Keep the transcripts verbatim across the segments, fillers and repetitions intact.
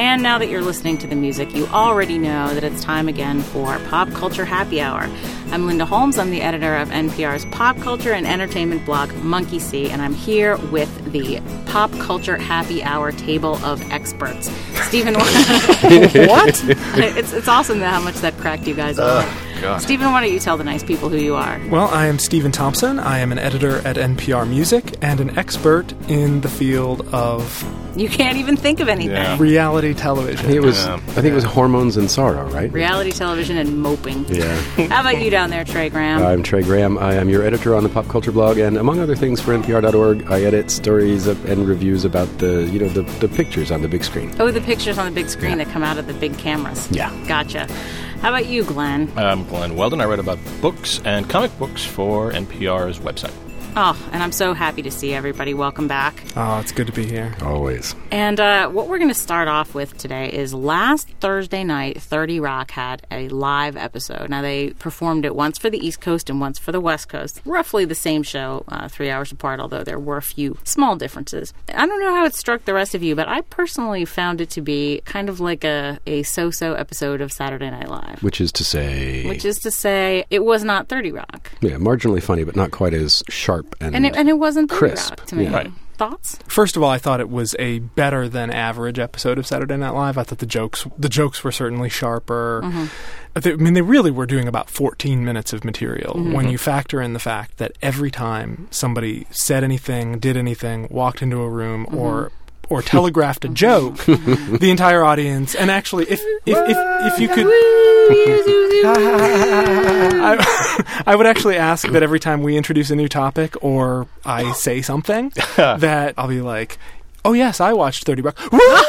And now that you're listening to the music, you already know that it's time again for Pop Culture Happy Hour. I'm Linda Holmes. I'm the editor of N P R's pop culture and entertainment blog, Monkey See, and I'm here with the Pop Culture Happy Hour table of experts. Stephen, what? It's it's awesome how much that cracked you guys up. Uh, Stephen, why don't you tell the nice people who you are? Well, I am Stephen Thompson. I am an editor at N P R Music and an expert in the field of... You can't even think of anything. Yeah. Reality television. I think it was, yeah. I think it was Hormones and Sorrow, right? Reality television and moping. Yeah. How about you down there, Trey Graham? I'm Trey Graham. I am your editor on the Pop Culture blog, and among other things for N P R dot org, I edit stories and reviews about the, you know, the, the pictures on the big screen. Oh, the pictures on the big screen yeah. that come out of the big cameras. Yeah. Gotcha. How about you, Glenn? I'm Glenn Weldon. I write about books and comic books for N P R's website. Oh, and I'm so happy to see everybody. Welcome back. Oh, it's good to be here. Always. And uh, what we're going to start off with today is last Thursday night, thirty Rock had a live episode. Now, they performed it once for the East Coast and once for the West Coast. Roughly the same show, uh, three hours apart, although there were a few small differences. I don't know how it struck the rest of you, but I personally found it to be kind of like a, a so-so episode of Saturday Night Live. Which is to say... Which is to say, it was not thirty Rock. Yeah, marginally funny, but not quite as sharp and And it, and it wasn't thirty crisp. Rock to me. Yeah. Right. Thoughts? First of all, I thought it was a better than average episode of Saturday Night Live. I thought the jokes the jokes were certainly sharper. Mm-hmm. They, I mean, they really were doing about fourteen minutes of material mm-hmm. when you factor in the fact that every time somebody said anything, did anything, walked into a room, mm-hmm. or or telegraphed a joke, the entire audience, and actually, if if if, if you could... I, I would actually ask that every time we introduce a new topic or I say something, that I'll be like, oh yes, I watched thirty Rock.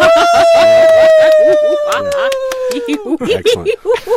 Excellent.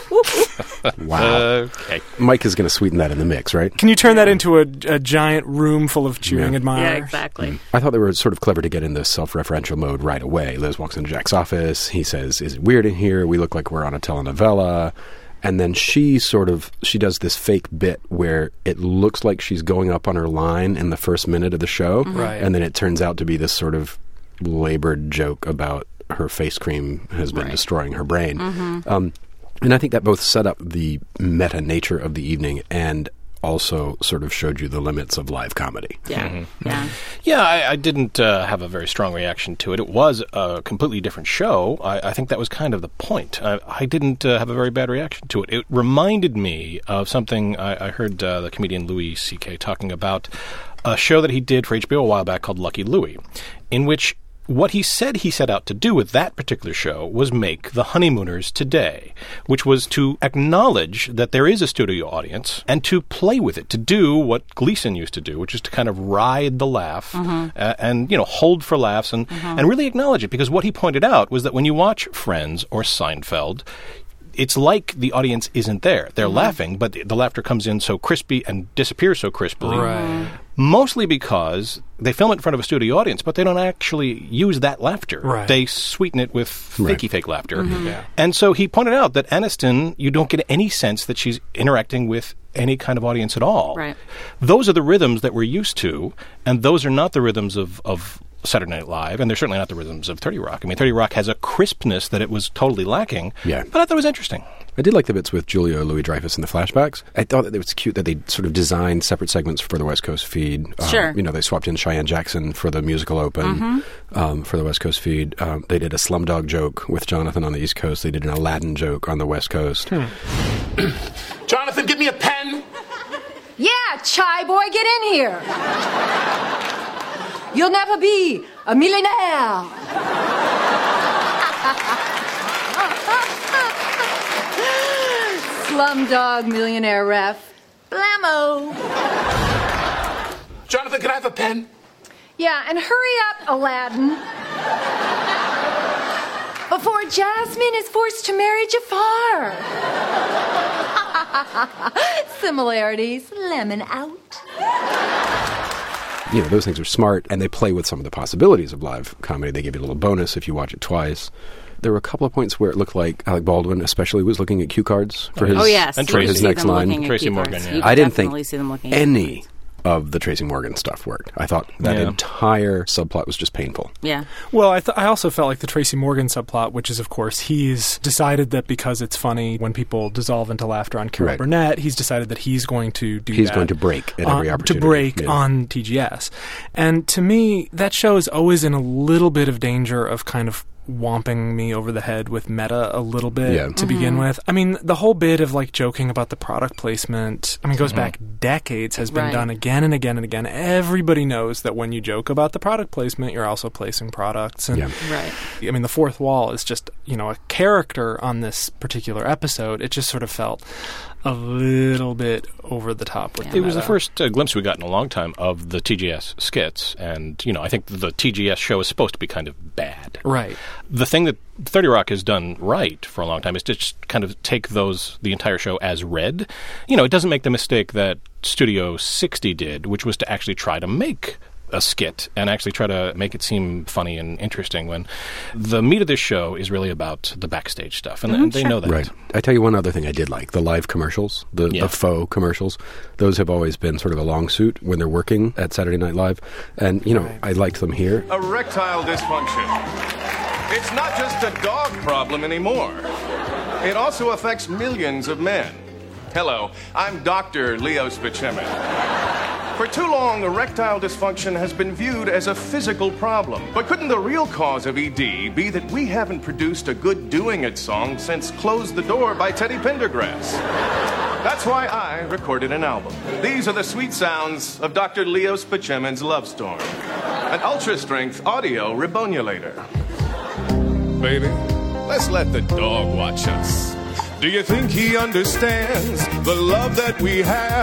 Wow. Okay. Mike is going to sweeten that in the mix, right? Can you turn that into a, a giant room full of cheering yeah. admirers? Yeah, exactly. Mm. I thought they were sort of clever to get in this self-referential mode right away. Liz walks into Jack's office. He says, is it weird in here? We look like we're on a telenovela. And then she sort of, she does this fake bit where it looks like she's going up on her line in the first minute of the show. Mm-hmm. Right. And then it turns out to be this sort of labored joke about her face cream has been right. destroying her brain. Mm-hmm. Um, and I think that both set up the meta nature of the evening and also sort of showed you the limits of live comedy. Yeah, mm-hmm. yeah. Yeah, I, I didn't uh, have a very strong reaction to it. It was a completely different show. I, I think that was kind of the point. I, I didn't uh, have a very bad reaction to it. It reminded me of something I, I heard uh, the comedian Louis C K talking about, a show that he did for H B O a while back called Lucky Louie, in which what he said he set out to do with that particular show was make The Honeymooners today, which was to acknowledge that there is a studio audience and to play with it, to do what Gleason used to do, which is to kind of ride the laugh mm-hmm. uh, and, you know, hold for laughs and, mm-hmm. and really acknowledge it. Because what he pointed out was that when you watch Friends or Seinfeld, it's like the audience isn't there. They're mm-hmm. laughing, but the, the laughter comes in so crispy and disappears so crisply. Right. Mostly because they film it in front of a studio audience, but they don't actually use that laughter. Right. They sweeten it with right. fakey fake laughter. Mm-hmm. Yeah. And so he pointed out that Aniston, you don't get any sense that she's interacting with any kind of audience at all. Right. Those are the rhythms that we're used to, and those are not the rhythms of, of Saturday Night Live, and they're certainly not the rhythms of thirty Rock. I mean, thirty Rock has a crispness that it was totally lacking, yeah. but I thought it was interesting. I did like the bits with Julia Louis-Dreyfus in the flashbacks. I thought that it was cute that they sort of designed separate segments for the West Coast feed. Sure. Um, you know, they swapped in Cheyenne Jackson for the musical open mm-hmm. um, for the West Coast feed. Um, they did a Slumdog joke with Jonathan on the East Coast. They did an Aladdin joke on the West Coast. Hmm. Jonathan, give me a pen. Yeah, Chai boy, get in here. You'll never be a millionaire. Slumdog millionaire ref. Blammo. Jonathan, can I have a pen? Yeah, and hurry up, Aladdin. Before Jasmine is forced to marry Jafar. Similarities. Lemon out. You know, those things are smart, and they play with some of the possibilities of live comedy. They give you a little bonus if you watch it twice. There were a couple of points where it looked like Alec Baldwin especially was looking at cue cards for his, oh, yes. for his next line. Tracy Morgan, yeah. You I didn't think see them looking any at of the Tracy Morgan stuff worked. I thought that Yeah. entire subplot was just painful. Yeah. Well, I, th- I also felt like the Tracy Morgan subplot, which is, of course, he's decided that because it's funny when people dissolve into laughter on Carol Right. Burnett, he's decided that he's going to do He's that. going to break at every on- opportunity. To break Yeah. on T G S. And to me, that show is always in a little bit of danger of kind of whomping me over the head with meta a little bit Yeah. to begin with. I mean, the whole bit of like joking about the product placement, I mean, goes back decades, has been Right. done again and again and again. Everybody knows that when you joke about the product placement, you're also placing products. And Yeah. Right. I mean, the fourth wall is just, you know, a character on this particular episode. It just sort of felt a little bit over the top with Yeah. the It was the meta. first uh, glimpse we got in a long time of the T G S skits, and you know, I think the T G S show is supposed to be kind of bad. Right. The thing that thirty Rock has done right for a long time is to just kind of take those the entire show as read. You know, it doesn't make the mistake that Studio sixty did, which was to actually try to make a skit and actually try to make it seem funny and interesting, when the meat of this show is really about the backstage stuff, and, and they know that. Right. I tell you one other thing I did like, the live commercials, the, Yeah. the faux commercials. Those have always been sort of a long suit when they're working at Saturday Night Live. And, you know, I liked them here. Erectile dysfunction. It's not just a dog problem anymore. It also affects millions of men. Hello, I'm Doctor Leo Spichemin. For too long, erectile dysfunction has been viewed as a physical problem. But couldn't the real cause of E D be that we haven't produced a good Doing It song since Close the Door by Teddy Pendergrass? That's why I recorded an album. These are the sweet sounds of Doctor Leo Spichemin's Love Storm, an ultra-strength audio rebonulator. Baby, let's let the dog watch us. Do you think he understands the love that we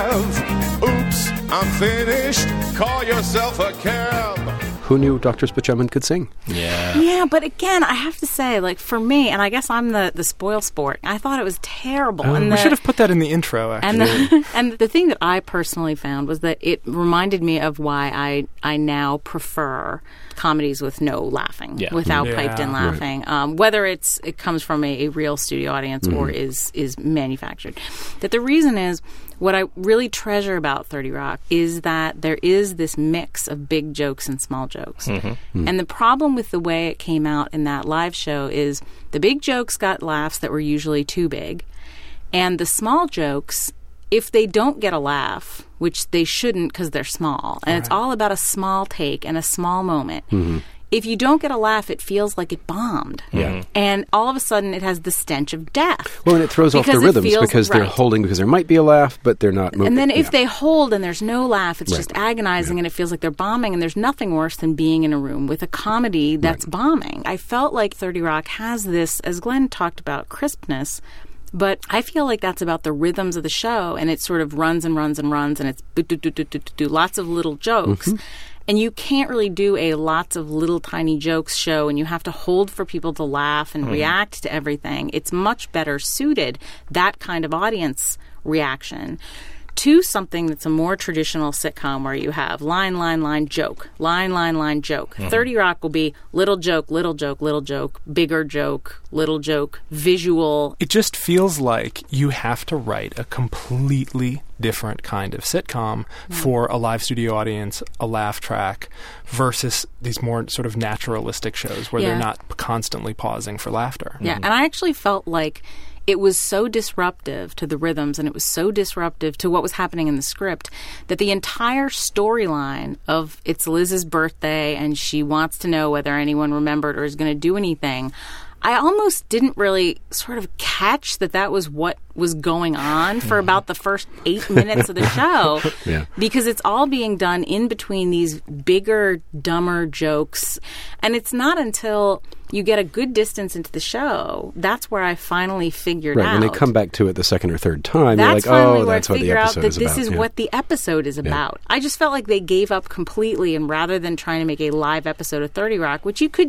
have? Oops, I'm finished. Call yourself a cab. Who knew Doctor Spichemin could sing? Yeah. Yeah, but again, I have to say, like, for me, and I guess I'm the, the spoil sport, I thought it was terrible. and we the, should have put that in the intro, actually. And the, and the thing that I personally found was that it reminded me of why I, I now prefer comedies with no laughing, Yeah. without Yeah. piped in laughing, um, whether it's it comes from a, a real studio audience or is is manufactured. That the reason is, what I really treasure about thirty Rock is that there is this mix of big jokes and small jokes. And the problem with the way it came out in that live show is the big jokes got laughs that were usually too big, and the small jokes, if they don't get a laugh, which they shouldn't because they're small, and it's all about a small take and a small moment. If you don't get a laugh, it feels like it bombed. Yeah. And all of a sudden, it has the stench of death. Well, and it throws off the Because it rhythms feels- because they're right. holding, because there might be a laugh, but they're not moving. And then if Yeah. they hold and there's no laugh, it's Right. just agonizing and it feels like they're bombing. And there's nothing worse than being in a room with a comedy that's bombing. I felt like thirty Rock has this, as Glenn talked about, crispness. But I feel like that's about the rhythms of the show, and it sort of runs and runs and runs, and it's do do do do do do lots of little jokes. Mm-hmm. And you can't really do a lots of little tiny jokes show, and you have to hold for people to laugh and react to everything. It's much better suited, that kind of audience reaction, to something that's a more traditional sitcom where you have line, line, line, joke, line, line, line, joke. thirty Rock will be little joke, little joke, little joke, bigger joke, little joke, visual. It just feels like you have to write a completely different kind of sitcom for a live studio audience, a laugh track, versus these more sort of naturalistic shows where Yeah. they're not constantly pausing for laughter. Yeah, and I actually felt like it was so disruptive to the rhythms and it was so disruptive to what was happening in the script that the entire storyline of it's Liz's birthday and she wants to know whether anyone remembered or is going to do anything, I almost didn't really sort of catch that that was what was going on for about the first eight minutes of the show. Yeah. Because it's all being done in between these bigger, dumber jokes. And it's not until you get a good distance into the show, that's where I finally figured Right, out. when they come back to it the second or third time, you're That's like, finally oh, where that's I what the figure out episode that is this about. is Yeah. what the episode is about. I just felt like they gave up completely, and rather than trying to make a live episode of thirty Rock, which you could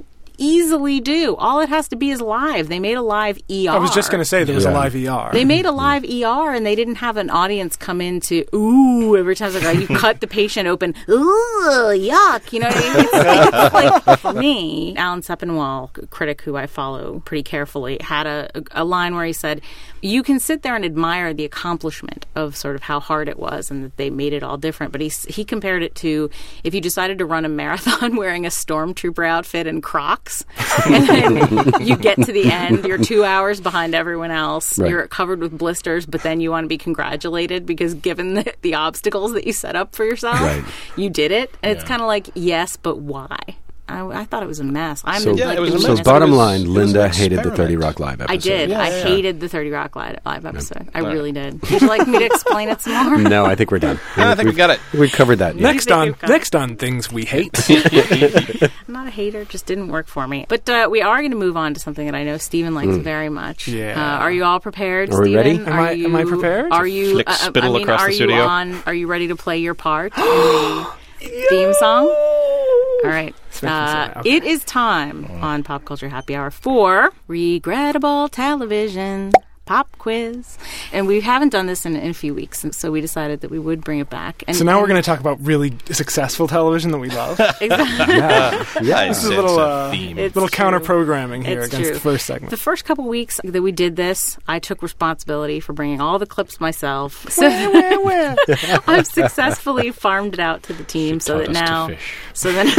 easily do. All it has to be is live. They made a live E R. I was just going to say there was Yeah. a live E R. They made a live E R, and they didn't have an audience come in to, ooh, every time like, you cut the patient open, ooh, yuck. You know what I mean? It's, it's like, for me, Alan Sepinwall, a critic who I follow pretty carefully, had a, a line where he said, you can sit there and admire the accomplishment of sort of how hard it was and that they made it all different. But he, he compared it to if you decided to run a marathon wearing a stormtrooper outfit and Crocs, and then you get to the end, you're two hours behind everyone else, Right. you're covered with blisters, but then you want to be congratulated because given the, the obstacles that you set up for yourself, Right. you did it. And it's kind of like, yes, but why? I, I thought it was a mess. I'm So, the, Yeah, like, it was the a so mess. mess. bottom It was- line, it was Linda an hated the experiment. thirty Rock Live episode. I did. Yeah, I yeah. hated the thirty Rock live, live episode. I really did. Would you like me to explain it some more? No, I think we're done. No, I think we got it. We've covered that. Yeah. Next think on we've got- next on things we hate. I'm not a hater. Just didn't work for me. But uh, we are going to move on to something that I know Stephen likes very much. Yeah. Uh, are you all prepared, Are we Stephen? ready? Am I- am I prepared? Are you? Flick uh, spittle I mean, across are the you studio? on? Are you ready to play your part in the theme song? All right. making Uh, sense. Okay. It is time on Pop Culture Happy Hour for Regrettable Television Pop Quiz. And we haven't done this in, in a few weeks, and so we decided that we would bring it back. And, So now we're and- going to talk about really successful television that we love. Exactly. Yeah. Yeah. This is a little, uh, theme. It's little true. counter programming here It's against true. the first segment. The first couple weeks that we did this, I took responsibility for bringing all the clips myself. So I've successfully farmed it out to the team so taught that us to now, fish. so then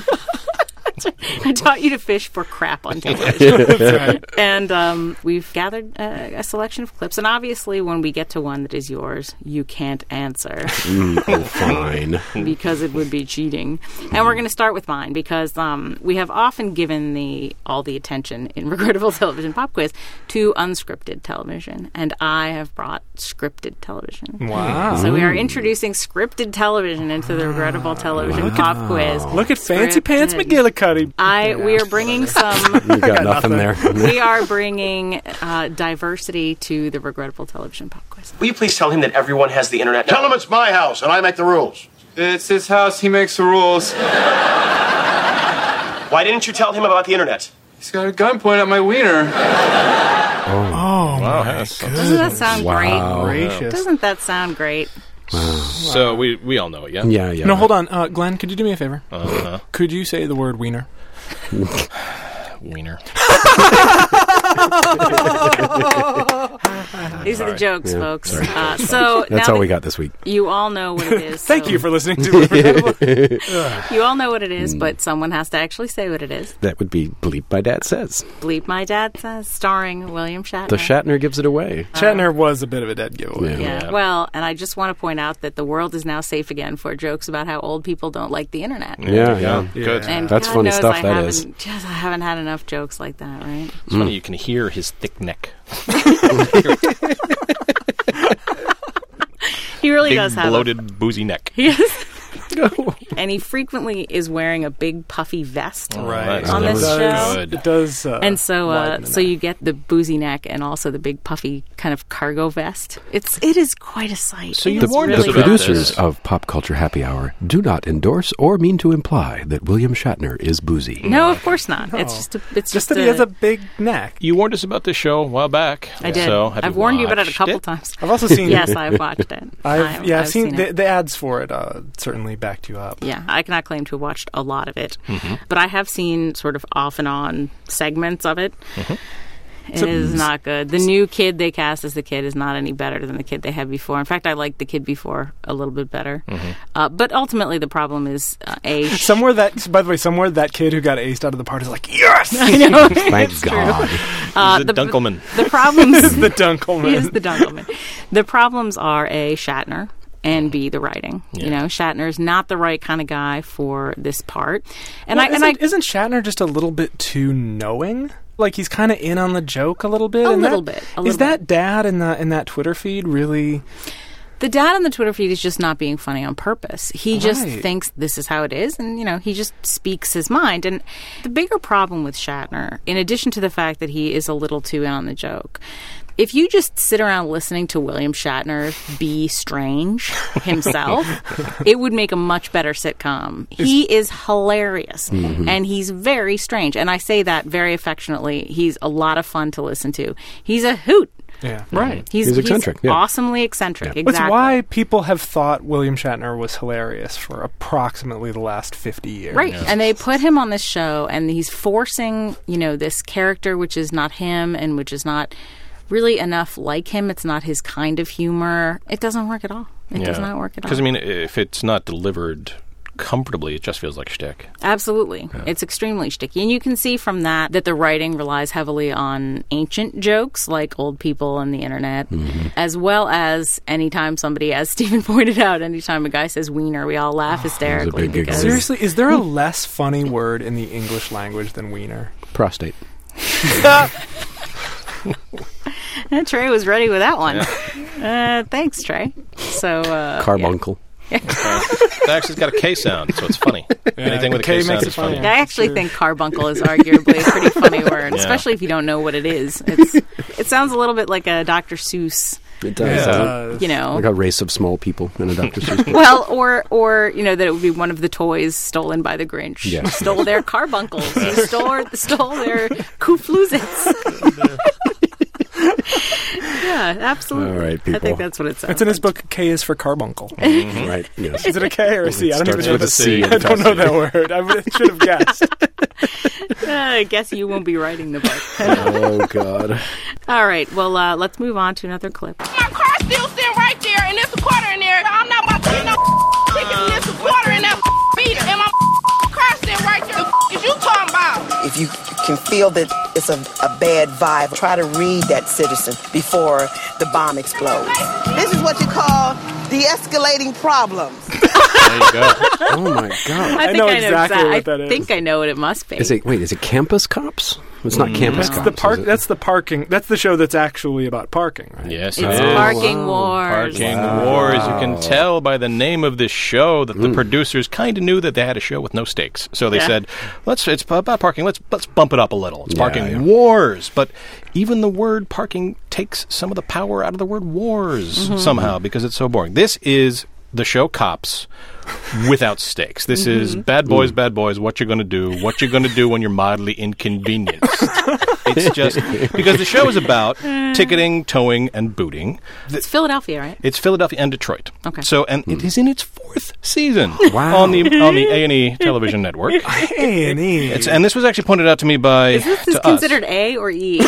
I taught you to fish for crap on television. That's right. And um, we've gathered uh, a selection of clips. And obviously, when we get to one that is yours, you can't answer Mm, oh, fine. because it would be cheating. And we're going to start with mine because um, we have often given the all the attention in Regrettable Television Pop Quiz to unscripted television. And I have brought scripted television. Wow. So we are introducing scripted television into the Regrettable Television Pop Quiz. Look at Fancy Pants Scripted. McGillicuddy. I we are bringing some. You got nothing there. We are bringing uh, diversity to the Regrettable Television Pop Quiz. Will you please tell him that everyone has the internet? Tell him it's my house and I make the rules. It's his house. He makes the rules. Why didn't you tell him about the internet? He's got a gun pointed at my wiener. Oh, Wow, my that's- Doesn't that sound Wow. great? gracious. Doesn't that sound great? So we we all know it, yeah? Yeah, yeah. No, hold on. Uh, Glenn, could you do me a favor? Uh-huh. Could you say the word wiener? Wiener. These are the jokes, Yeah, folks. sorry. Uh, so That's now all that we got this week. You all know what it is. Thank so- you for listening to Regrettable. You all know what it is, but someone has to actually say what it is. That would be Bleep My Dad Says. Bleep My Dad Says, starring William Shatner. The Shatner gives it away. Shatner was a bit of a dead giveaway. Yeah. Yeah. Well, and I just want to point out that the world is now safe again for jokes about how old people don't like the internet. Yeah, yeah. Good. Yeah. And That's God funny knows stuff, I that haven't, is. Just, I haven't had enough jokes like that, right? It's funny, you can hear his thick neck. He really Big, does have a bloated, boozy neck. Yes. And he frequently is wearing a big puffy vest Right. that's on this it does, show. good. It does. Uh, And so, uh, widen the so neck. you get the boozy neck and also the big puffy kind of cargo vest. It's it is quite a sight. So you It's warned really us The about good. producers this. of Pop Culture Happy Hour do not endorse or mean to imply that William Shatner is boozy. No, of course not. No. It's just a, it's just just that he a, has a big neck. You warned us about this show a while back. I did. So have I've you warned you about it a watched couple it? times. I've also seen. Yes, I've watched it. I've, I- yeah, I've, seen, the, it. the ads for it. Uh, certainly backed you up. Yeah, I cannot claim to have watched a lot of it, Mm-hmm. but I have seen sort of off and on segments of it. Mm-hmm. It is not good. The new kid they cast as the kid is not any better than the kid they had before. In fact, I liked the kid before a little bit better. Mm-hmm. Uh, but ultimately, the problem is uh, a. Somewhere that, by the way, somewhere that kid who got aced out of the part is like, yes, I know. Thank It's true. God. Uh, He's a Dunkelman. The problems the Dunkelman. He is the Dunkelman. The problems are A, Shatner, and B, the writing. You know, Shatner is not the right kind of guy for this part. And Well, I and I isn't, isn't Shatner just a little bit too knowing? Like he's kind of in on the joke a little bit. A and little that- bit, a is little that bit. dad in the in that Twitter feed really? The dad on the Twitter feed is just not being funny on purpose. He Right. just thinks this is how it is, and, you know, he just speaks his mind. And the bigger problem with Shatner, in addition to the fact that he is a little too in on the joke, if you just sit around listening to William Shatner be strange himself, it would make a much better sitcom. He is hilarious, Mm-hmm. and he's very strange. And I say that very affectionately. He's a lot of fun to listen to. He's a hoot. Yeah. Right. He's, He's eccentric, yeah. awesomely eccentric. Yeah. Exactly. That's why people have thought William Shatner was hilarious for approximately the last fifty years. Right. And they put him on this show, and he's forcing, you know, this character which is not him and which is not really enough like him. It's not his kind of humor. It doesn't work at all. It does not work at all. Because, I mean, if it's not delivered comfortably, it just feels like shtick. Absolutely. Yeah. It's extremely shticky. And you can see from that that the writing relies heavily on ancient jokes like old people and the internet, mm-hmm. as well as anytime somebody, as Stephen pointed out, anytime a guy says wiener, we all laugh hysterically. Because seriously, is there a less funny word in the English language than wiener? Prostate. And Trey was ready with that one. Yeah. Uh, thanks, Trey. So uh, Carbuncle. Yeah. uh, it actually got a K sound, so it's funny. Yeah, Anything with a K, K sound is funny. Yeah, I actually think carbuncle is arguably a pretty funny word, yeah. especially if you don't know what it is. It's, it sounds a little bit like a Doctor Seuss. It does. Uh, you know, like a race of small people in a Doctor Seuss book. Well, or or you know that it would be one of the toys stolen by the Grinch. Yes. You stole their carbuncles. You stole stole their Koufluzits. Yeah, absolutely. All right, people. I think that's what it sounds. It's in his like. book. K is for carbuncle. Mm-hmm. Right. Yes. Is it a K or a C? I don't even know with the a C. I don't know that word. I should have guessed. uh, I guess you won't be writing the book. Oh God. All right. Well, uh, let's move on to another clip. My car's still sitting right there, and there's a quarter in there. I'm not about to get no ticket, and there's a quarter in that meter, and my car's sitting right there. The is you talking about? If you can feel that it's a, a bad vibe, try to read that citizen before the bomb explodes. This is what you call de-escalating problems. There you go. Oh my God. I, think I know I exactly know exa- what that I is. think I know what it must be. Is it wait? Is it Campus Cops? It's not Mm. Campus That's Cops. the park. is it? That's the parking. That's the show that's actually about parking, right? Yes, It's it is. Parking wow. Wars. Parking Wow. Wars. You can tell by the name of this show that the producers kind of knew that they had a show with no stakes. So they Yeah. said, "Let's. It's about parking. Let's let's bump it up a little. It's Yeah, Parking yeah. Wars." But even the word parking takes some of the power out of the word wars Mm-hmm. somehow because it's so boring. This is the show Cops without stakes. This Mm-hmm. is bad boys, bad boys. What you're going to do? What you're going to do when you're mildly inconvenienced? It's just because the show is about ticketing, towing, and booting. It's Philadelphia, right? It's Philadelphia and Detroit. Okay. So, and it is in its fourth season Wow. on the on the A and E television network. A and E. It's, and this was actually pointed out to me by Is this to is us. considered A or E?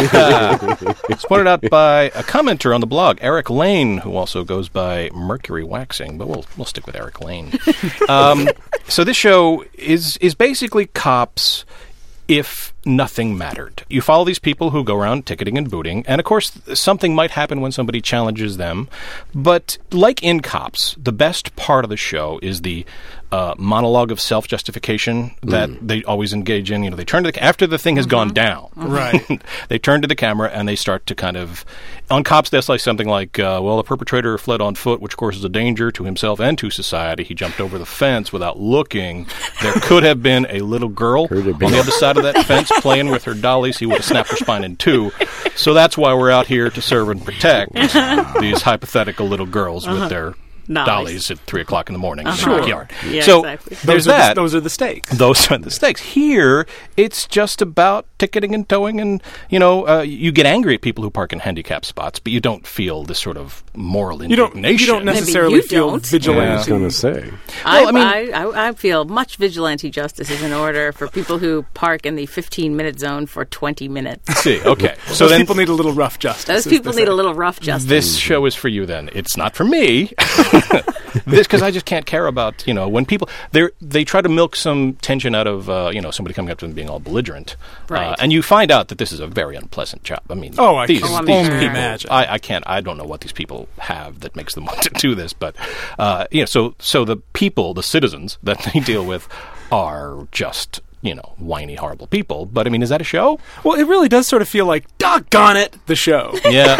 It's pointed out by a commenter on the blog, Eric Lane, who also goes by Mercury Waxing, but we'll we'll stick with Eric Lane. Um, so this show is is basically Cops if nothing mattered. You follow these people who go around ticketing and booting, and of course something might happen when somebody challenges them, but like in Cops, the best part of the show is the uh, monologue of self-justification that Mm. they always engage in. You know, they turn to the, after the thing has gone down, Right. they turn to the camera and they start to kind of, on Cops, they'll say something like, uh, well, the perpetrator fled on foot, which of course is a danger to himself and to society. He jumped over the fence without looking. There could have been a little girl Could have on been. the other side of that fence playing with her dollies. He would have snapped her spine in two. So that's why we're out here to serve and protect these hypothetical little girls with their Dollies. dollies at three o'clock in the morning in Uh-huh. the backyard. Yeah, so exactly. there's those are that. The, those are the stakes. Those are the stakes. Here, it's just about ticketing and towing, and you know, uh, you get angry at people who park in handicapped spots, but you don't feel this sort of moral You don't. indignation. You don't Maybe necessarily you feel don't. vigilante. I was going to say. I, Well, I mean- I, I, I feel much vigilante justice is in order for people who park in the fifteen-minute zone for twenty minutes. See, okay. So Those then, people need a little rough justice. Those as people they need say. a little rough justice. this show is for you. Then it's not for me. This because I just can't care about you know when people they they try to milk some tension out of uh, you know somebody coming up to them being all belligerent, Right. uh, and you find out that this is a very unpleasant job. I mean, Oh, I these, can Oh, I'm these sure. people, imagine. I, I can't. I don't know what these people have that makes them want to do this, but uh, you know, so so the people, the citizens that they deal with, are just you know, whiny, horrible people. But, I mean, is that a show? Well, it really does sort of feel like, doggone it, the show. Yeah,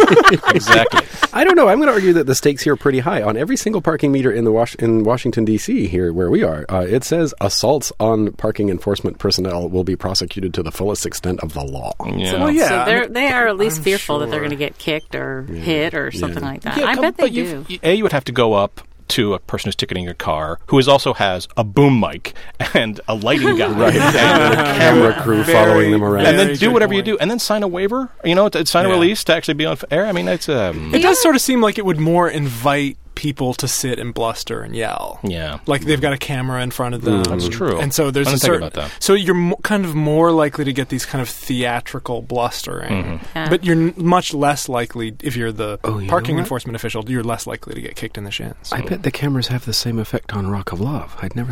exactly. I don't know. I'm going to argue that the stakes here are pretty high. On every single parking meter in the Was- in Washington, D C, here where we are, uh, it says assaults on parking enforcement personnel will be prosecuted to the fullest extent of the law. Yeah. So, well, yeah. So they're, I'm- they are at least I'm fearful sure. that they're going to get kicked or hit or something like that. Yeah, I come- bet they but do. you've- A, you would have to go up to a person who's ticketing your car, who is also has a boom mic and a lighting guy, Right. and a camera crew Very, following them around. and then Very do good whatever you point. do, and then sign a waiver. You know, to sign a Yeah. release to actually be on air. I mean, it's um, It does sort of seem like it would more invite people to sit and bluster and yell. yeah. Like they've got a camera in front of them. That's true. And so there's I a didn't think certain, about that. so you're mo- kind of more likely to get these kind of theatrical blustering, Mm-hmm. Yeah. but you're n- much less likely if you're the Oh, you know parking what? enforcement official. You're less likely to get kicked in the shins. I bet the cameras have the same effect on Rock of Love. I'd never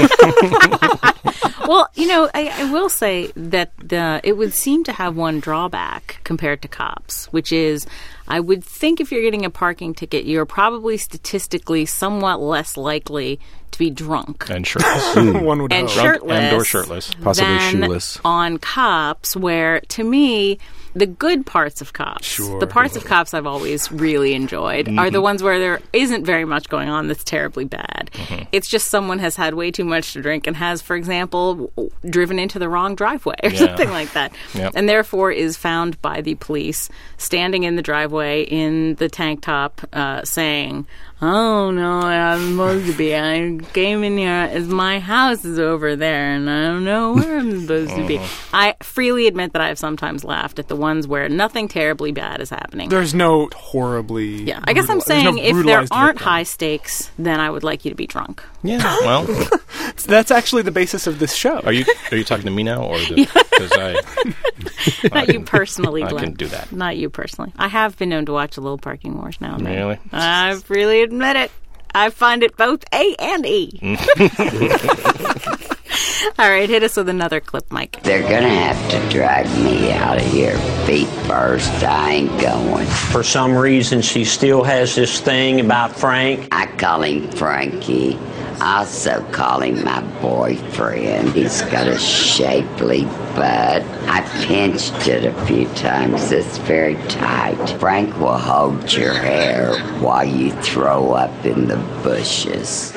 thought. Well, you know, I, I will say that the, it would seem to have one drawback compared to cops, which is I would think if you're getting a parking ticket, you're probably statistically somewhat less likely to be drunk And shirtless. One would and hope. Drunk shirtless, and or shirtless. Possibly than shoeless. on cops, where to me the good parts of cops, Sure. the parts of cops I've always really enjoyed, are the ones where there isn't very much going on that's terribly bad. It's just someone has had way too much to drink and has, for example, w- driven into the wrong driveway or Yeah. something like that, Yep. and therefore is found by the police standing in the driveway in the tank top, uh, saying, "Oh no, I'm supposed to be. I came in here as my house is over there, and I don't know where I'm supposed to be." I freely admit that I have sometimes laughed at the ones where nothing terribly bad is happening. There's no horribly. Yeah, I guess I'm brutali- there's no saying if there brutalized aren't victim. high stakes, then I would like you to be drunk. Yeah. Well, That's actually the basis of this show. are you are you talking to me now, or because I Not you personally, I Glenn. can do that. Not you personally. I have been known to watch a little Parking Wars now and then. Really? I freely admit it. I find it both A and E. All right, hit us with another clip, Mike. They're gonna have to drag me out of here feet first. I ain't going. For some reason, she still has this thing about Frank. I call him Frankie. I also call him my boyfriend. He's got a shapely butt. I pinched it a few times. It's very tight. Frank will hold your hair while you throw up in the bushes.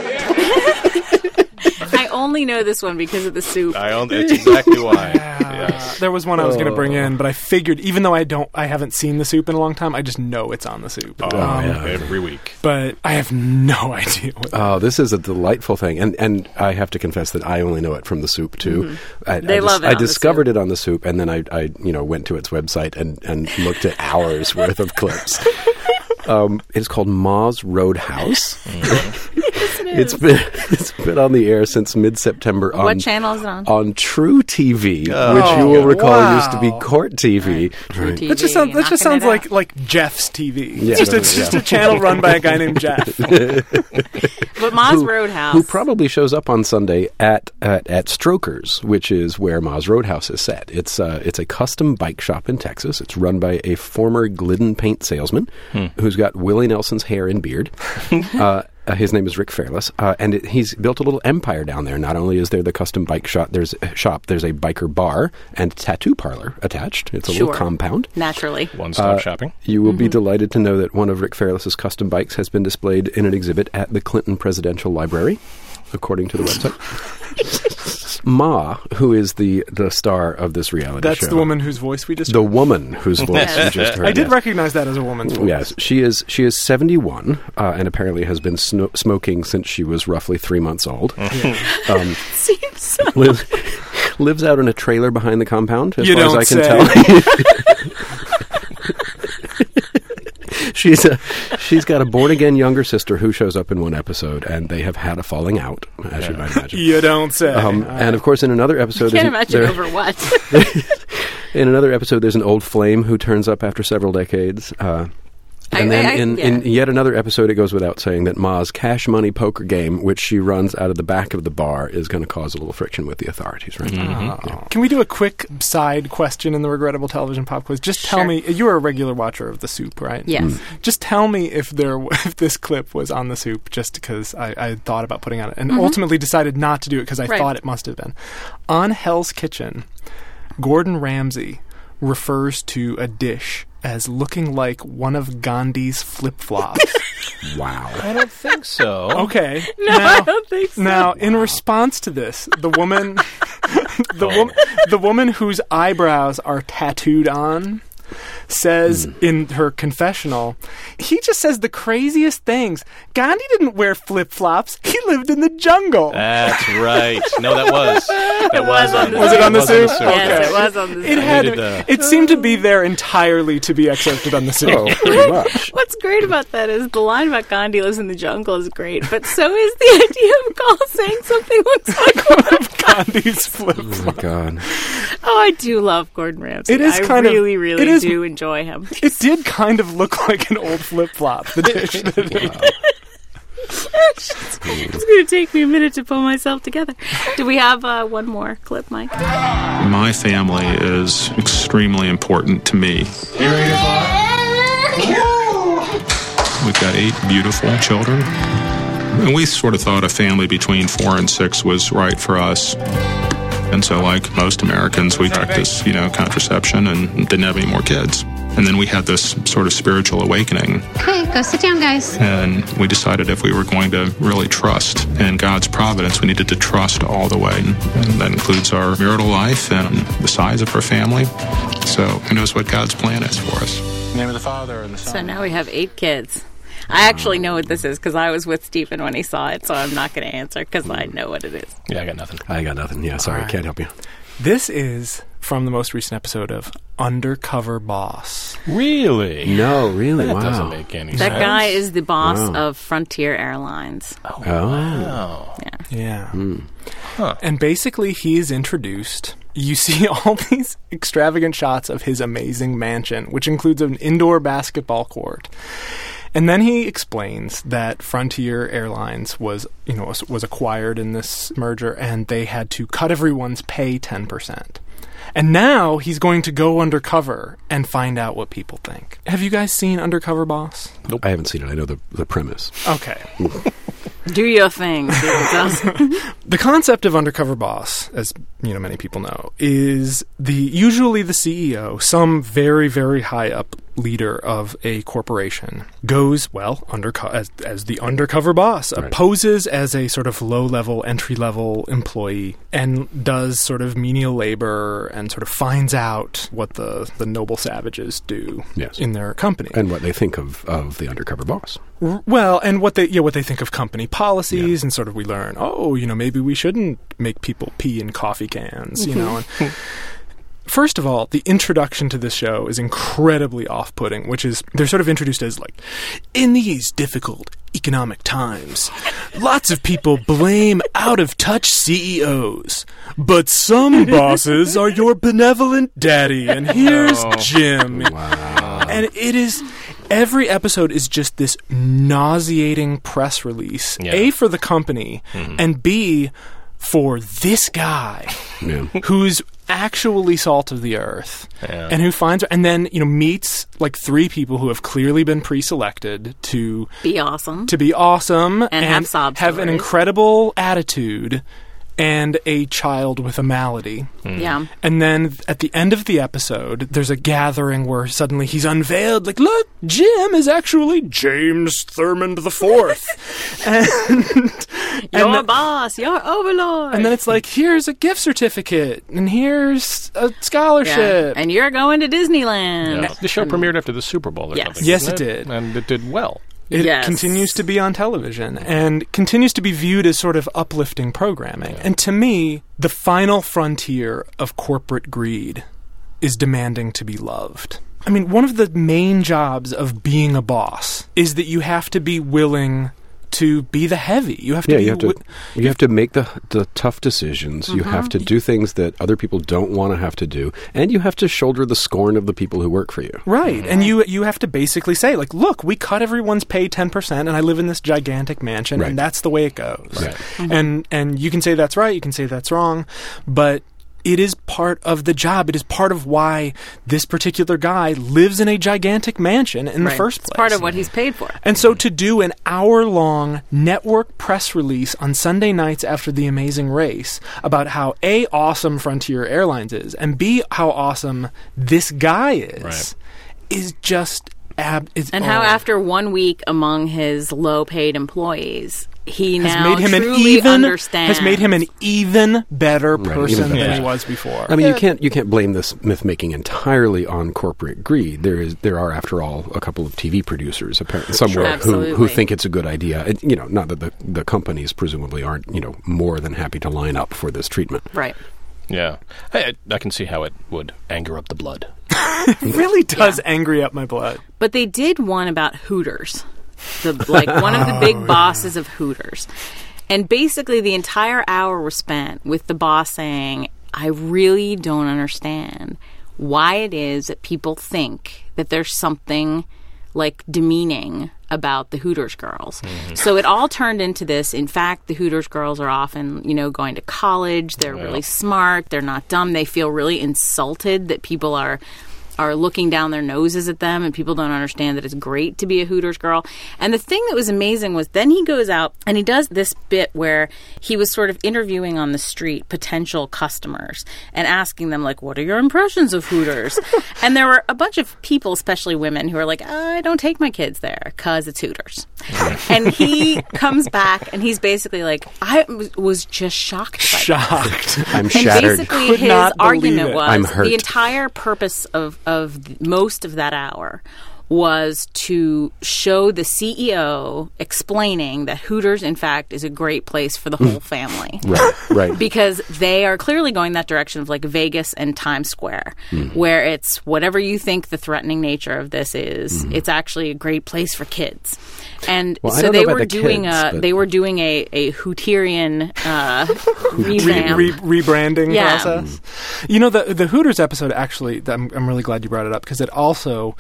I only know this one because of the soup. I own. That's exactly why. Yes. There was one I was going to bring in, but I figured, even though I don't, I haven't seen the soup in a long time, I just know it's on the soup. Oh, Um, yeah. Every week. But I have no idea. What Oh, this is a delightful thing, and and I have to confess that I only know it from the soup too. Mm-hmm. I, They I love it I on the discovered soup. it on the soup, and then I, I, you know, went to its website and and looked at hours worth of clips. Um, it's called Ma's Roadhouse. It's been it's been on the air since mid September. On What channel is it on? On True T V, Oh, which you will recall wow. used to be Court T V. True T V. That just sounds, that just knocking sounds it like, out. like Jeff's T V. Yeah, it's just, a, yeah. it's just a channel run by a guy named Jeff. But Ma's Roadhouse. Who probably shows up on Sunday at at, at Strokers, which is where Ma's Roadhouse is set. It's uh, it's a custom bike shop in Texas. It's run by a former Glidden paint salesman who's got Willie Nelson's hair and beard. uh, Uh, his name is Rick Fairless, uh, and it, he's built a little empire down there. Not only is there the custom bike shop, there's a shop, there's a biker bar and tattoo parlor attached. It's a Sure. little compound. Naturally. One-stop Uh, shopping. You will be delighted to know that one of Rick Fairless's custom bikes has been displayed in an exhibit at the Clinton Presidential Library, according to the website. Ma, who is the, the star of this reality That's show. the woman whose voice we just The heard. woman whose voice we just heard. I did yes. recognize that as a woman's voice. Yes, she is. She is seventy-one, uh, and apparently has been sno- smoking since she was roughly three months old. um, Seems so. lives, lives out in a trailer behind the compound, as You far don't as I can say. tell. she's a, she's got a born again younger sister who shows up in one episode, and they have had a falling out, as you might imagine. You don't say. Um, and of course, in another episode, Can't there's imagine there- over what. in another episode, there's an old flame who turns up after several decades. Uh, And I, then I, I, in, yeah. in yet another episode, it goes without saying that Ma's cash money poker game, which she runs out of the back of the bar, is going to cause a little friction with the authorities, right? Mm-hmm. Oh. Yeah. Can we do a quick side question in the Regrettable Television Pop Quiz? Just tell Sure. me, you're a regular watcher of The Soup, right? Yes. Mm. Just tell me if there if this clip was on The Soup, just because I, I thought about putting on it, and Mhm. ultimately decided not to do it because I Right. thought it must have been. On Hell's Kitchen, Gordon Ramsay refers to a dish as looking like one of Gandhi's flip-flops. Wow. I don't think so. Okay. No, now, I don't think so. Now, in response to this, the woman, the Oh. woman, the woman whose eyebrows are tattooed on, says Mm. in her confessional, he just says the craziest things. Gandhi didn't wear flip-flops. He lived in the jungle. That's right. No, that was. That was on the Was it on the was Soup? Soup. Yes, it was on the It Soup. had. Needed, uh, It seemed to be there entirely to be excerpted on the Soup. Oh, pretty much. What's great about that is the line about Gandhi lives in the jungle is great, but so is the idea of Gaul saying something looks like one of Gandhi's Oh, my flip-flops. God. Oh, I do love Gordon Ramsay. It is I kind of- really, really it is- do enjoy him. It did kind of look like an old flip-flop, the dish. that- It's going to take me a minute to pull myself together. Do we have uh, one more clip, Mike? My family is extremely important to me. We've got eight beautiful children. And we sort of thought a family between four and six was right for us. And so, like most Americans, we practiced, you know, contraception and didn't have any more kids. And then we had this sort of spiritual awakening. Okay, go sit down, guys. And we decided if we were going to really trust in God's providence, we needed to trust all the way. And that includes our marital life and the size of our family. So who knows what God's plan is for us. In the name of the Father and the Son. So now we have eight kids. I actually know what this is because I was with Stephen when he saw it, so I'm not going to answer because I know what it is. Yeah, I got nothing. I got nothing. Yeah, sorry, All right. can't help you. This is from the most recent episode of Undercover Boss. Really? No, really? That wow. doesn't make any That sense. guy is the boss Wow. of Frontier Airlines. Oh. Oh. Wow. Yeah. Yeah. Hmm. Huh. And basically, he is introduced. You see all these extravagant shots of his amazing mansion, which includes an indoor basketball court. And then he explains that Frontier Airlines was, you know, was, was acquired in this merger, and they had to cut everyone's pay ten percent. And now he's going to go undercover and find out what people think. Have you guys seen Undercover Boss? Nope. I haven't seen it. I know the, the premise. Okay. Do your thing. It's awesome. The concept of Undercover Boss, as you know, many people know, is the usually the C E O, some very, very high up leader of a corporation, goes well underco- as as the undercover boss, uh, Right. poses as a sort of low level, entry level employee, and does sort of menial labor and sort of finds out what the the noble savages do Yes. in their company. And what they think of, of the undercover boss. R- Well, and what they yeah, what they think of company policies, and sort of we learn, oh, you know, maybe we shouldn't make people pee in coffee cans, you know. And first of all, the introduction to this show is incredibly off-putting, which is they're sort of introduced as like, in these difficult economic times, lots of people blame out-of-touch C E Os, but some bosses are your benevolent daddy, and here's Oh. Jim. Wow. And it is every episode is just this nauseating press release. Yeah. A, for the company, Mhm. and B, for this guy Yeah. who's actually salt of the earth, Yeah. and who finds and then you know meets like three people who have clearly been pre-selected to Be awesome. to be awesome And have sob have an stories. incredible attitude and a child with a malady. Yeah. And then at the end of the episode, there's a gathering where suddenly he's unveiled, like, look, Jim is actually James Thurmond the Fourth. and, Your and, then, boss, your overlord. and then it's like, here's a gift certificate, and here's a yeah. scholarship. And you're going to Disneyland. Yeah. The show And- premiered after the Super Bowl or Yes. something. Yes, didn't it did. And it did well. It Yes. continues to be on television and continues to be viewed as sort of uplifting programming. And to me, the final frontier of corporate greed is demanding to be loved. I mean, one of the main jobs of being a boss is that you have to be willing to be the heavy. You have to yeah, be you have to w- you have to make the the tough decisions. Mm-hmm. You have to do things that other people don't want to have to do, and you have to shoulder the scorn of the people who work for you. Right. And you you have to basically say, like, look, we cut everyone's pay ten percent and I live in this gigantic mansion Right. and that's the way it goes. Right. Mm-hmm. And and you can say that's right, you can say that's wrong, but it is part of the job. It is part of why this particular guy lives in a gigantic mansion in Right. the first It's place. part of what he's paid for. And so to do an hour-long network press release on Sunday nights after the Amazing Race about how A, awesome Frontier Airlines is, and B, how awesome this guy is, Right. is just ab... Is, And how oh. after one week among his low-paid employees, he has now made him an truly even understands. has made him an even better Right, person even than better. he was before. I mean, you can't you can't blame this myth making entirely on corporate greed. There is there are, after all, a couple of T V producers apparently somewhere who, Absolutely. who think it's a good idea. And, you know, not that the the companies presumably aren't you know more than happy to line up for this treatment. Right. Yeah. I, I can see how it would anger up the blood. It really does angry up my blood. But they did one about Hooters, the like one of the big Oh, bosses of Hooters. And basically the entire hour was spent with the boss saying, I really don't understand why it is that people think that there's something like demeaning about the Hooters girls. Mm-hmm. So it all turned into this. In fact, the Hooters girls are often, you know, going to college. They're Yeah. really smart. They're not dumb. They feel really insulted that people are are looking down their noses at them and people don't understand that it's great to be a Hooters girl. And the thing that was amazing was then he goes out and he does this bit where he was sort of interviewing on the street potential customers and asking them, like, what are your impressions of Hooters? And there were a bunch of people, especially women, who are like, I don't take my kids there because it's Hooters. And he comes back and he's basically like, I w- was just shocked by Shocked. I'm and shattered. basically Could his not believe argument it. was I'm hurt. the entire purpose of, of th- most of that hour was to show the C E O explaining that Hooters, in fact, is a great place for the whole family. Right, right. Because they are clearly going that direction of like Vegas and Times Square, Mm. where it's whatever you think the threatening nature of this is, Mm. it's actually a great place for kids. And Well, I so don't know they about were the doing kids, a but- they were doing a a Hooterian uh, Re- revamp. re- rebranding Yeah. process. You know, the the Hooters episode actually, I'm, I'm really glad you brought it up because it also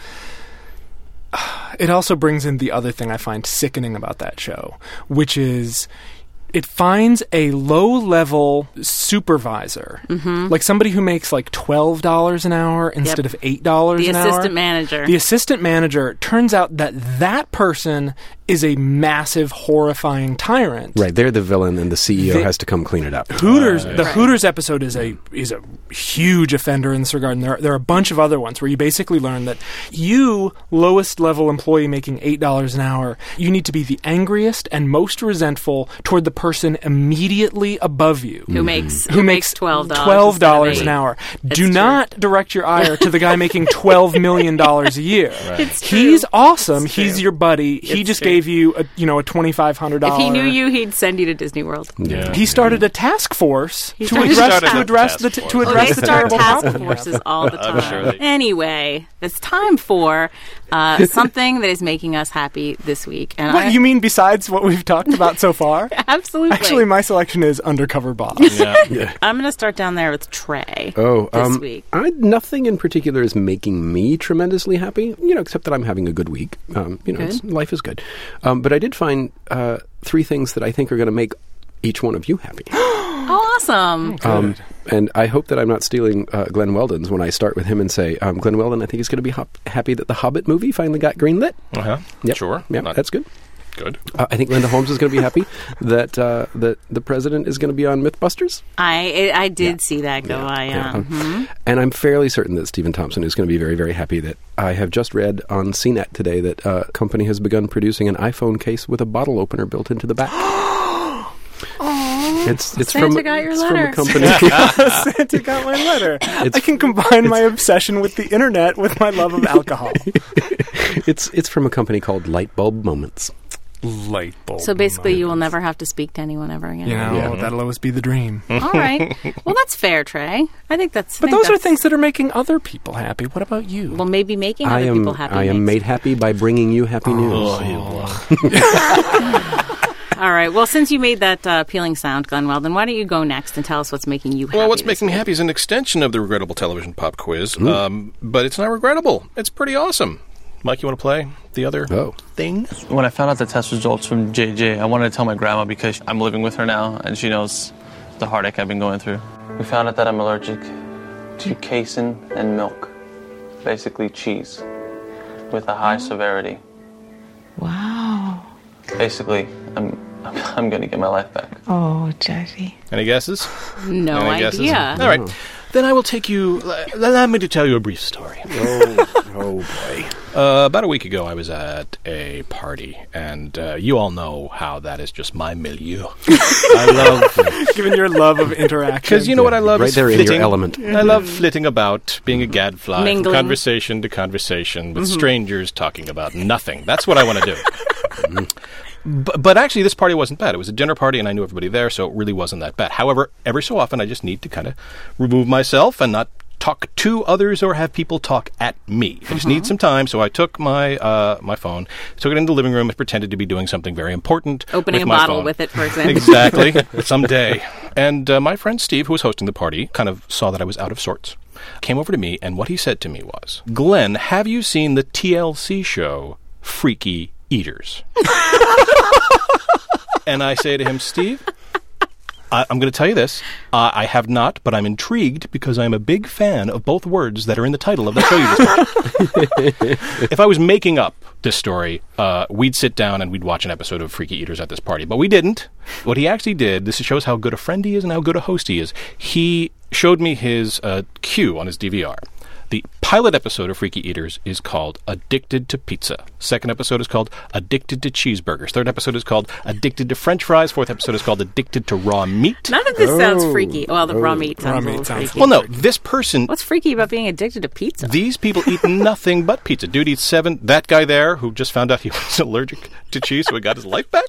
it also brings in the other thing I find sickening about that show, which is it finds a low-level supervisor, Mhm. like somebody who makes like twelve dollars an hour instead Yep. of eight dollars The an hour. assistant manager. The assistant manager, turns out that that person is a massive, horrifying tyrant. Right, they're the villain, and the C E O They- has to come clean it up. Hooters, Right. the Hooters episode is a is a huge offender in this regard, and there, there are a bunch of other ones where you basically learn that you, lowest level employee making eight dollars an hour, you need to be the angriest and most resentful toward the person immediately above you, Who makes who who makes makes twelve dollars twelve dollars an hour. Do not direct your ire to the guy making twelve million dollars a year. Right. It's true. He's awesome. He's your buddy. He It's just true. gave you a you know a twenty five hundred If dollars. he knew you, he'd send you to Disney World. Yeah. He started a task force He to started- address started to a address task the t- force. to Oh, address they the start terrible task problem. forces all the I'm time. sure they- Anyway, it's time for uh, something that is making us happy this week. And What I, you mean besides what we've talked about so far? Absolutely. Actually, my selection is Undercover Boss. Yeah. I'm going to start down there with Trey. Oh, this um, week. I, nothing in particular is making me tremendously happy. You know, except that I'm having a good week. Um, you know, Good. it's, life is good. Um, but I did find uh, three things that I think are going to make each one of you happy. Oh, awesome. Um, and I hope that I'm not stealing uh, Glenn Weldon's when I start with him and say, um, Glenn Weldon, I think he's going to be hop- happy that the Hobbit movie finally got greenlit. Uh-huh. Yep. Sure. Yeah, Not- that's good. Good. Uh, I think Linda Holmes is going to be happy that uh, that the president is going to be on Mythbusters. I I did see that go by. Yeah. Yeah. Mhm. And I'm fairly certain that Stephen Thompson is going to be very, very happy that I have just read on C net today that a company has begun producing an iPhone case with a bottle opener built into the back. It's it's Santa from got your it's letter. from a company. Santa got my letter. It's- I can combine my obsession with the internet with my love of alcohol. it's it's from a company called Lightbulb Moments. Light bulb. So basically, you will never have to speak to anyone ever again. You know, Yeah. that'll always be the dream. All right. Well, that's fair, Trey. I think that's. I But think those are that's- things that are making other people happy. What about you? Well, maybe making I other am people happy. I am makes- made happy by bringing you happy news. Oh, you- All right. Well, since you made that uh, appealing sound, Glenn Weldon, why don't you go next and tell us what's making you happy? Well, what's this making me week? happy is an extension of the Regrettable Television Pop Quiz, um, but it's not regrettable. It's pretty awesome. Mike, you want to play the other oh. thing? When I found out the test results from J J, I wanted to tell my grandma because I'm living with her now, and she knows the heartache I've been going through. We found out that I'm allergic to casein and milk, basically cheese, with a high severity. Wow. Basically, I'm I'm going to get my life back. Oh, Jeffy. Any guesses? No Any idea. Guesses? All right. Then I will take you... Allow me to tell you a brief story. Oh, oh boy. Uh, about a week ago, I was at a party, and uh, you all know how that is just my milieu. I love... Given your love of interaction. Because you know yeah, what I love right is there flitting. in your element. I love flitting about, being a gadfly, from Mingling. conversation to conversation, with Mm-hmm. strangers talking about nothing. That's what I want to do. But, but actually, this party wasn't bad. It was a dinner party, and I knew everybody there, so it really wasn't that bad. However, every so often, I just need to kind of remove myself and not talk to others or have people talk at me. I just need some time, so I took my uh, my phone, took it into the living room, and pretended to be doing something very important. Opening with a my bottle phone. with it, for example. Exactly. Someday. And uh, my friend Steve, who was hosting the party, kind of saw that I was out of sorts, came over to me, and what he said to me was, Glenn, have you seen the T L C show Freaky Eaters? And I say to him, Steve, I- I'm going to tell you this. Uh, I have not, but I'm intrigued because I'm a big fan of both words that are in the title of the show you just watched. If I was making up this story, uh, we'd sit down and we'd watch an episode of Freaky Eaters at this party. But we didn't. What he actually did, this shows how good a friend he is and how good a host he is. He showed me his uh, cue on his D V R. The pilot episode of Freaky Eaters is called Addicted to Pizza. Second episode is called Addicted to Cheeseburgers. Third episode is called Addicted to French Fries. Fourth episode is called Addicted to Raw Meat. None of this Oh. sounds freaky. Well, the raw meat sounds Raw a meat little sounds freaky. Well, no, this person... What's freaky about being addicted to pizza? These people eat nothing but pizza. Dude eats seven. That guy there, who just found out he was allergic to cheese, so he got his life back,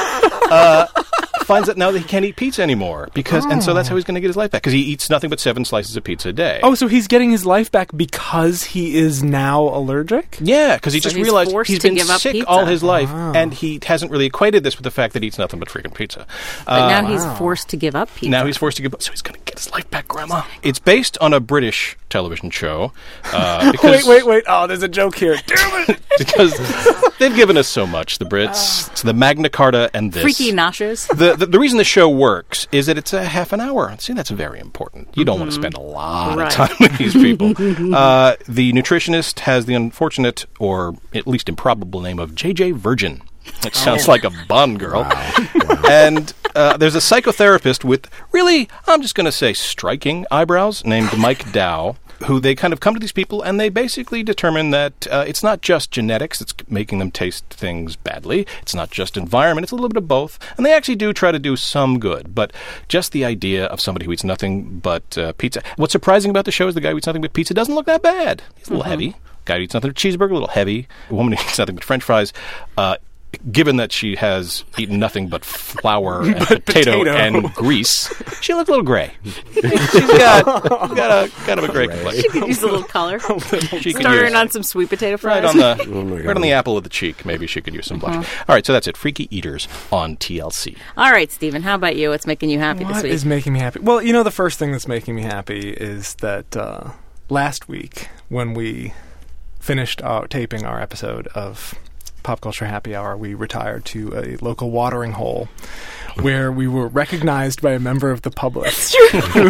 uh, finds out now that he can't eat pizza anymore. because, oh. And so that's how he's going to get his life back, because he eats nothing but seven slices of pizza a day. Oh, so he's getting his life back because he is now allergic? Yeah, because he So just he's realized forced he's to been give up sick pizza. all his life, Wow. and he hasn't really equated this with the fact that he eats nothing but freaking pizza. But Uh, now he's forced to give up pizza. Now he's forced to give up, so he's going to get his life back, Grandma. It's based on a British television show. Uh, because, Wait, wait, wait. Oh, there's a joke here. Damn it! because they've given us so much, the Brits. It's the Magna Carta and this. Freaky nachos. The, the the reason the show works is that it's a half an hour. See, that's very important. You don't want to spend a lot Right. of time with these people. uh, the nutritionist has the unfortunate, or at least improbable, name of J J Virgin. It sounds like a Bond girl. Wow. And uh, there's a psychotherapist with really, I'm just going to say, striking eyebrows named Mike Dow, who they kind of come to these people and they basically determine that uh, it's not just genetics that's making them taste things badly. It's not just environment. It's a little bit of both. And they actually do try to do some good. But just the idea of somebody who eats nothing but uh, pizza. What's surprising about the show is the guy who eats nothing but pizza doesn't look that bad. He's a little mm-hmm. heavy. Guy who eats nothing but cheeseburger, a little heavy. A woman who eats nothing but French fries. Uh, Given that she has eaten nothing but flour and potato, potato and grease, she looks a little gray. She's got, got a kind of a gray complexion. She could use a little color. She could Start her use- in on some sweet potato fries. Right on the Oh my right God. on the apple of the cheek. Maybe she could use some blush. Uh-huh. All right, so that's it. Freaky Eaters on T L C. All right, Stephen, how about you? What's making you happy this What week? is making me happy? Well, you know, the first thing that's making me happy is that uh, last week when we finished our, taping our episode of Pop Culture Happy Hour, we retired to a local watering hole where we were recognized by a member of the public who,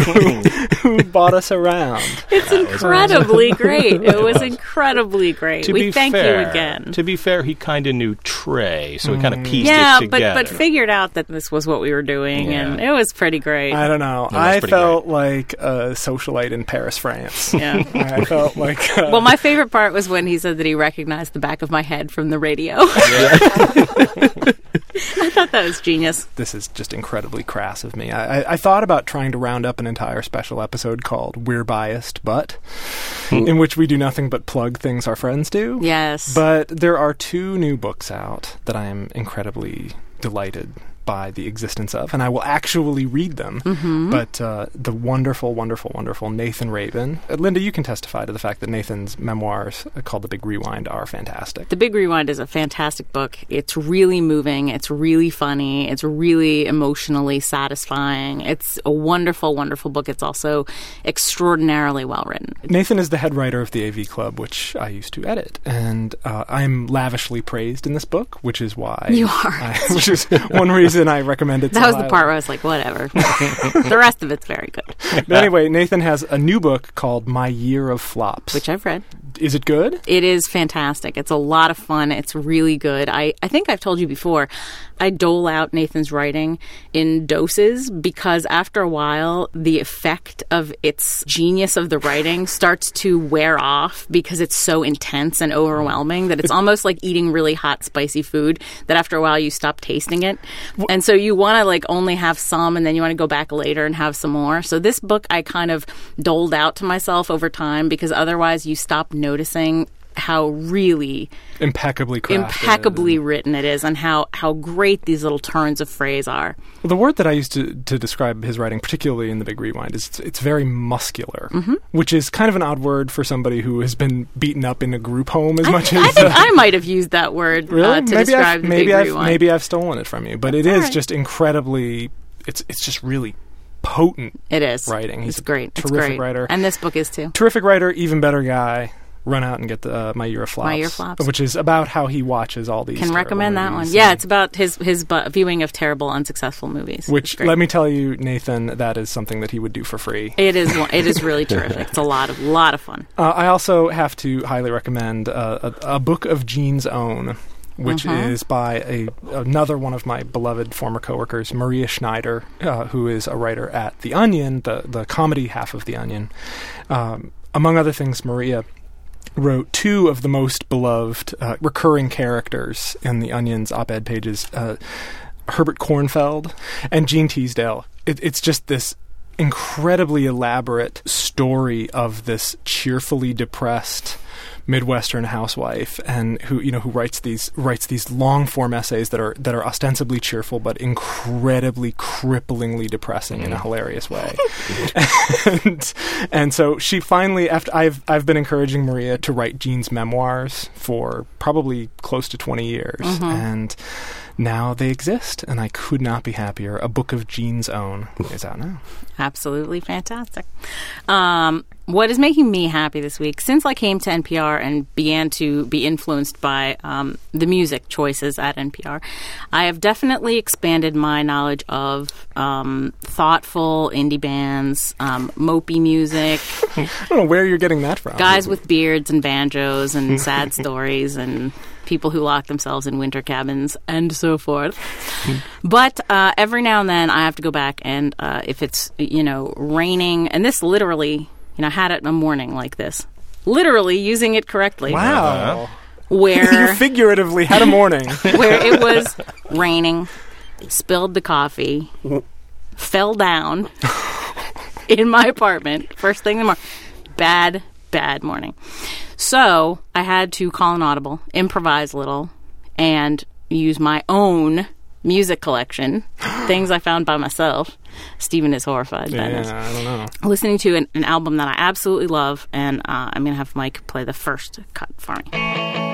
who bought us around. It's incredibly great. It was incredibly great. To we be thank fair, you again. To be fair, he kind of knew Trey, so he kind of pieced yeah, it but together. but figured out that this was what we were doing, Yeah. and it was pretty great. I don't know. It was I pretty felt like a socialite in Paris, France. Yeah. I felt like... Uh, Well, my favorite part was when he said that he recognized the back of my head from the radio. I thought that was genius. This is just incredibly crass of me. I, I, I thought about trying to round up an entire special episode called We're Biased, But, in which we do nothing but plug things our friends do. Yes. But there are two new books out that I am incredibly delighted by the existence of, and I will actually read them. Mm-hmm. But uh, the wonderful, wonderful, wonderful Nathan Rabin. Uh, Linda, you can testify to the fact that Nathan's memoirs uh, called The Big Rewind are fantastic. The Big Rewind is a fantastic book. It's really moving. It's really funny. It's really emotionally satisfying. It's a wonderful, wonderful book. It's also extraordinarily well written. Nathan is the head writer of the A V Club, which I used to edit, and uh, I'm lavishly praised in this book, which is why you are. I, which is one reason I recommend it. That so was the highly. part where I was like, whatever. The rest of it's very good. But anyway, Nathan has a new book called My Year of Flops, which I've read. Is it good? It is fantastic. It's a lot of fun. It's really good. I, I think I've told you before, I dole out Nathan's writing in doses because after a while, the effect of its genius of the writing starts to wear off because it's so intense and overwhelming that it's almost like eating really hot, spicy food that after a while you stop tasting it. And so you want to like only have some and then you want to go back later and have some more. So this book I kind of doled out to myself over time because otherwise you stop noticing how really impeccably crafted, impeccably written it is and how, how great these little turns of phrase are. Well, the word that I used to, to describe his writing, particularly in The Big Rewind, is it's, it's very muscular, mm-hmm. which is kind of an odd word for somebody who has been beaten up in a group home as I much th- as... I think uh, I might have used that word really? uh, to maybe describe I've, The maybe Big I've, Rewind. Maybe I've stolen it from you, but it All is right. just incredibly... It's it's just really potent It is. writing. He's it's great. a It's terrific great. writer. And this book is too. Terrific writer, even better guy. Run out and get the uh, My Year of Flops. My Year of Flops. Which is about how he watches all these Can recommend that one. movies. Yeah, it's about his his bu- viewing of terrible, unsuccessful movies. Which, let me tell you, Nathan, that is something that he would do for free. It is It is really terrific. It's a lot of lot of fun. Uh, I also have to highly recommend uh, a, a book of Gene's own, which Mhm. is by a another one of my beloved former coworkers, Maria Schneider, uh, who is a writer at The Onion, the, the comedy half of The Onion. Um, among other things, Maria wrote two of the most beloved uh, recurring characters in The Onion's op-ed pages, uh, Herbert Kornfeld and Gene Teasdale. It, it's just this incredibly elaborate story of this cheerfully depressed Midwestern housewife, and who you know who writes these writes these long form essays that are that are ostensibly cheerful but incredibly cripplingly depressing in a hilarious way. and, and so she finally, after I've I've been encouraging Maria to write Gene's memoirs for probably close to twenty years, Mhm. and now they exist, and I could not be happier. A book of Gene's own is out now. Absolutely fantastic. Um, what is making me happy this week, since I came to N P R and began to be influenced by um, the music choices at N P R, I have definitely expanded my knowledge of um, thoughtful indie bands, um, mopey music. I don't know where you're getting that from. Guys with beards and banjos and sad stories and people who lock themselves in winter cabins and so forth. But uh, every now and then I have to go back and uh, if it's, you know, raining, and this literally, you know, I had it in a morning like this. Literally using it correctly. Wow. Where you figuratively had a morning. where it was raining, spilled the coffee, fell down in my apartment, first thing in the morning. Bad, bad morning. So I had to call an audible, improvise a little, and use my own music collection, things I found by myself. Stephen is horrified by Yeah, this. I don't know. Listening to an, an album that I absolutely love, and uh, I'm going to have Mike play the first cut for me.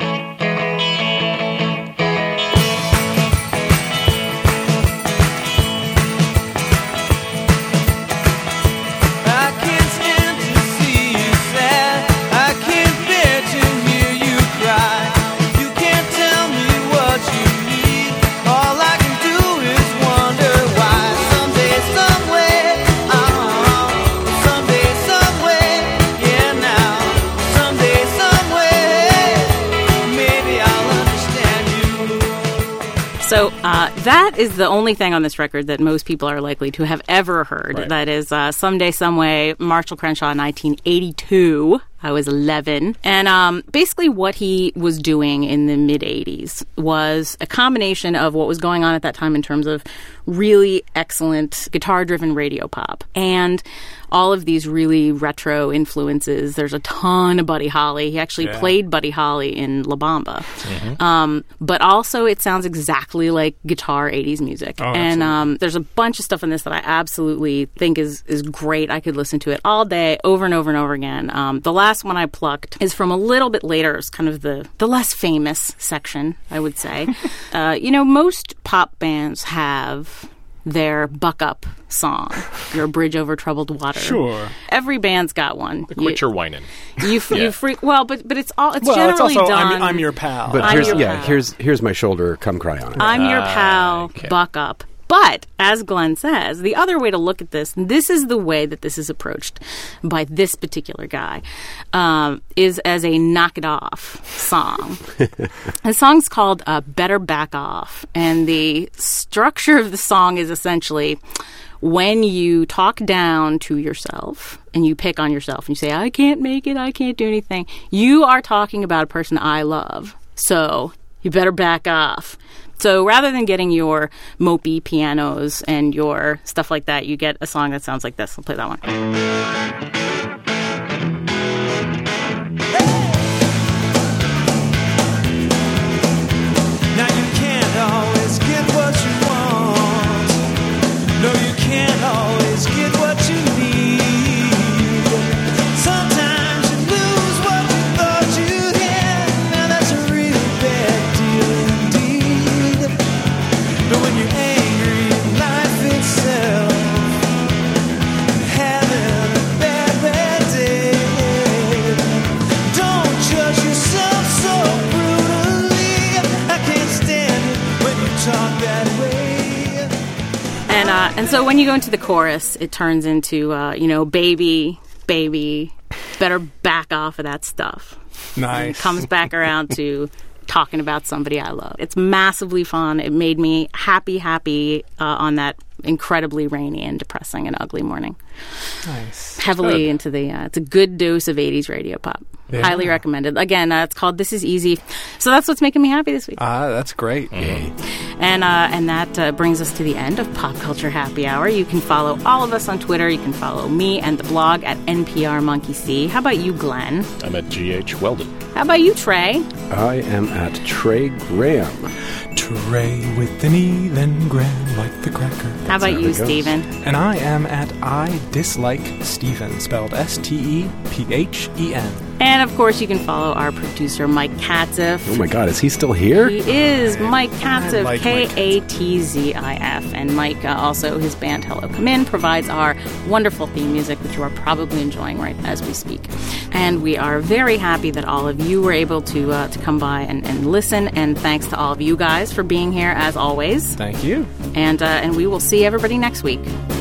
So uh, that is the only thing on this record that most people are likely to have ever heard. Right. That is uh, Someday, Someway, Marshall Crenshaw, nineteen eighty-two. I was eleven. And um, basically what he was doing in the mid-eighties was a combination of what was going on at that time in terms of really excellent guitar-driven radio pop and all of these really retro influences. There's a ton of Buddy Holly. He actually yeah. played Buddy Holly in La Bamba. Mm-hmm. Um, but also it sounds exactly like guitar eighties music. Oh, and um, there's a bunch of stuff in this that I absolutely think is, is great. I could listen to it all day, over and over and over again. Um, the last one I plucked is from a little bit later. It's kind of the, the less famous section, I would say. uh, you know, most pop bands have their Buck Up song, your Bridge Over Troubled Water. Sure. Every band's got one. The Quit Your Whining. You, f- yeah. you freak. Well, but but it's all it's well, generally it's also, done. I'm, I'm your pal. But I'm here's your yeah, pal. here's here's my shoulder. Come cry on it. I'm your pal. Uh, okay. Buck Up. But, as Glenn says, the other way to look at this, and this is the way that this is approached by this particular guy, um, is as a knock it off song. The song's called uh, Better Back Off, and the structure of the song is essentially when you talk down to yourself and you pick on yourself and you say, I can't make it, I can't do anything, you are talking about a person I love, so you better back off. So rather than getting your mopey pianos and your stuff like that, you get a song that sounds like this. I'll play that one. Now you can't always get what you want. No, you can't always get what you need. Sometimes you lose what you thought you had. Now that's a really bad deal. But when you're angry at life itself, having a bad, bad day, don't judge yourself so brutally. I can't stand it when you talk that way. And uh, and so when you go into the chorus, it turns into, uh, you know, baby, baby, better back off of that stuff. Nice. It comes back around to talking about somebody I love. It's massively fun. It made me happy, happy uh, on that incredibly rainy and depressing and ugly morning. Nice. Heavily Good. into the, uh, it's a good dose of eighties radio pop. Yeah. Highly recommended. Again, uh, it's called This Is Easy. So that's what's making me happy this week. Ah, that's great. Mm-hmm. And uh, and that uh, brings us to the end of Pop Culture Happy Hour. You can follow all of us on Twitter. You can follow me and the blog at N P R Monkey See. How about you, Glenn? I'm at G H Weldon. How about you, Trey? I am at Trey Graham. Trey with an E, then Graham like the cracker. How about you, Stephen? And I am at I Dislike Stephen, spelled S T E P H E N. And, of course, you can follow our producer, Mike Katzif. Oh, my God. Is he still here? He is Mike Katzif, like K A T Z I F. And Mike, uh, also, his band Hello Come In, provides our wonderful theme music, which you are probably enjoying right as we speak. And we are very happy that all of you were able to uh, to come by and, and listen. And thanks to all of you guys for being here, as always. Thank you. And, uh, and we will see everybody next week.